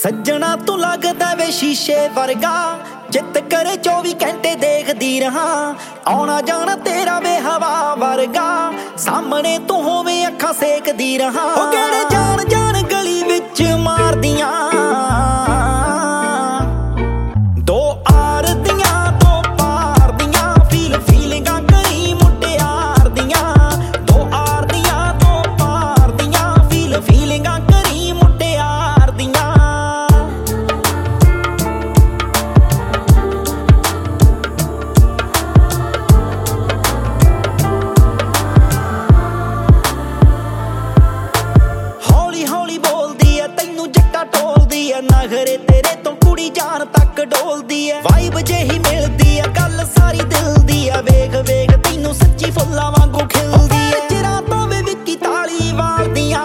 ਸੱਜਣਾ ਤੂੰ ਲੱਗਦਾ ਵੇ ਸ਼ੀਸ਼ੇ ਵਰਗਾ, ਜਿੱਤ ਕਰੇ 24 ਘੰਟੇ ਦੇਖਦੀ ਰਹਾ। ਆਉਣਾ ਜਾਣਾ ਤੇਰਾ ਵੇ ਹਵਾ ਵਰਗਾ, ਸਾਹਮਣੇ ਤੂੰ ਹੋਵੇਂ ਅੱਖਾਂ ਸੇਕਦੀ ਰਹਾ। ਉਹ ਕਿਹੜੇ ਜਾਣ ਜਾਣ ਗਲੀ ਵਿੱਚ ਮਾਰਦੀਆਂ, ਦੋ ਆਰ ਦੀਆਂ ਦੋ ਪਾਰ ਦੀਆਂ, ਫੀਲਿੰਗਾਂ ਕਰੀ ਮੁਟਿਆਰ ਦੀਆਂ। ਦੋ ਆਰ ਦੀਆਂ ਦੋ ਪਾਰ ਦੀਆਂ, ਫੀਲਿੰਗਾਂ ਕਰੀ ਮੁਟਿਆਰ ਦੀਆਂ। ਹੌਲੀ ਹੌਲੀ ਬੋਲਦੀ ਐ, ਤੈਨੂੰ ਜੱਟਾ ਟੋਲਦੀ ਐ, ਨਖਰੇ ਤੇਰੇ ਤੋਂ ਕੁੜੀ ਜਾਨ ਤੱਕ ਡੋਲਦੀ ਐ। ਵਾਈਬ ਜਿਹੀ ਮਿਲਦੀ ਐ, ਗੱਲ ਸਾਰੀ ਦਿਲ ਦੀ ਐ, ਵੇਖ ਵੇਖ ਤੈਨੂੰ ਸੱਚੀ ਫੁੱਲਾਂ ਵਾਂਗੂ ਖਿਲਦੀ ਐ। ਚਿਰਾਂ ਤੋਂ ਵੇ ਵਿੱਕੀ ਤਾਲੀ ਵਾਲਦੀਆਂ,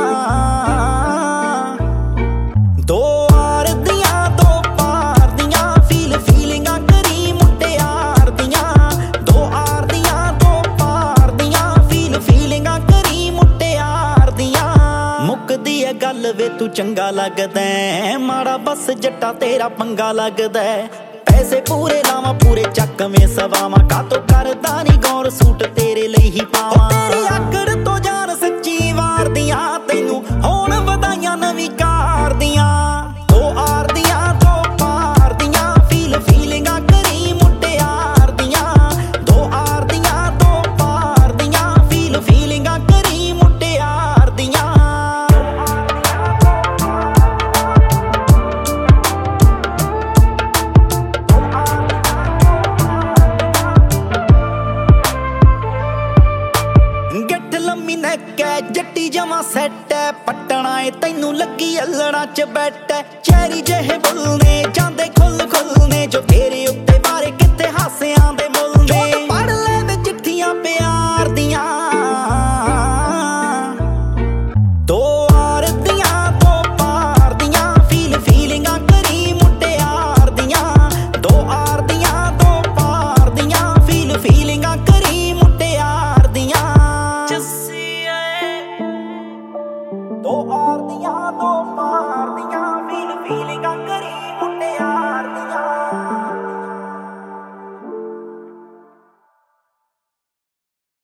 ਦੋ ਆਰ ਦੀਆਂ ਦੋ ਪਾਰ ਦੀਆਂ, ਫੀਲਿੰਗਾਂ ਕਰੀ ਮੁਟਿਆਰ ਦੀਆਂ। ਦੋ ਆਰ ਦੀਆਂ ਦੋ ਪਾਰ ਦੀਆਂ, ਫੀਲਿੰਗਾਂ ਕਰੀ ਮੁਟਿਆਰ ਦੀਆਂ। ਮੁੱਕਦੀ ਐ ਗੱਲ ਵੇ ਤੂੰ ਚੰਗਾ ਲੱਗਦਾ, ਮਾੜਾ ਬਸ ਜੱਟਾ ਤੇਰਾ ਪੰਗਾ ਲੱਗਦਾ। ਪੈਸੇ ਪੂਰੇ ਲਾਵਾਂ ਪੂਰੇ ਚੱਕਵੇਂ ਸਵਾਵਾਂ, ਕਾਤੋਂ ਕਰਦਾ ਨੀ ਗੌਰ ਸੂਟ ਤੇਰੇ ਲਈ ਹੀ ਪਾਵਾਂ। ਤੇਰੀ ਆਕੜ ਤੋਂ ਜਾਨ ਸੱਚੀ ਵਾਰਦੀਆਂ, ਤੈਨੂੰ ਹੋਣ ਵਧਾਈਆਂ ਨਵੀਂ ਕਾਰ ਦੀਆਂ। ਦੋ ਆਰ ਦੀਆਂ ਦੋ ਪਾਰ ਦੀਆਂ, ਫੀਲਿੰਗਾਂ ਕਰੀ ਮੁਟਿਆਰ ਦੀਆਂ। ਦੋ ਆਰ ਦੀਆਂ ਦੋ ਪਾਰ ਦੀਆਂ, ਫੀਲਿੰਗਾਂ ਕਰੀ ਮੁਟਿਆਰ ਦੀਆਂ। ਗਿੱਠ ਲੰਮੀ ਨੈਕ ਐ, ਜੱਟੀ ਜਮਾਂ ਸੈੱਟ ਐ, ਪੱਟਣਾ ਏ ਤੈਨੂੰ ਲੱਗੀ ਅਲੜਾਂ ਚ ਬੈਠ ਐ। ਚੈਰੀ ਜਿਹੇ ਬੁੱਲ ਨੇ ਜਾਂਦੇ ਖੁੱਲ ਖੁੱਲ ਨੇ, ਜੋ ਤੇਰੇ